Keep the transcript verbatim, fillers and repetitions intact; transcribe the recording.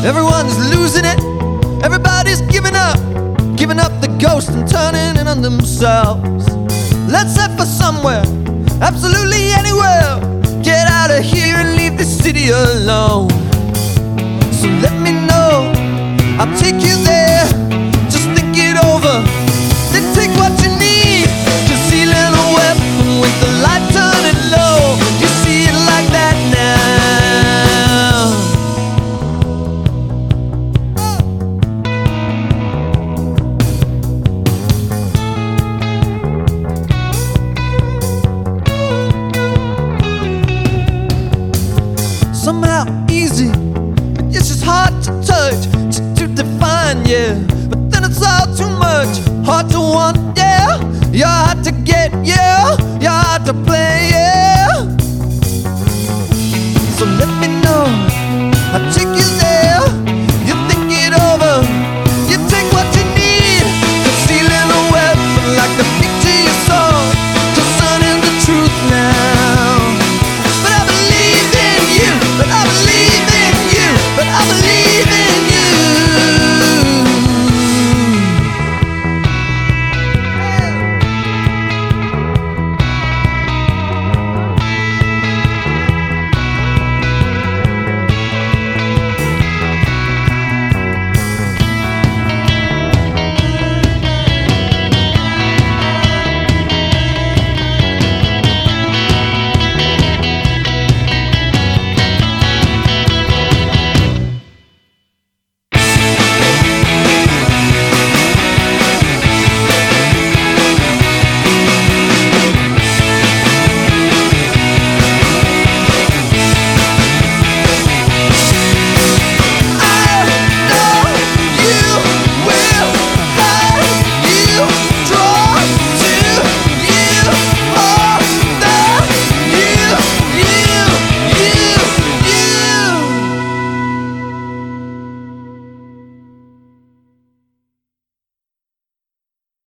Everyone's losing it, everybody's giving up, giving up the ghost and turning in on themselves. Let's head for somewhere, absolutely anywhere. Get out of here and leave this city alone. So let me know, I'll take you there. Just think it over, then take what you need. Concealing a weapon with the light turning low. You see it like that now. Somehow easy, but it's just hard to touch, just to define, yeah. But then it's all too much, hard to want, yeah. You're hard to get, yeah. You're hard to play.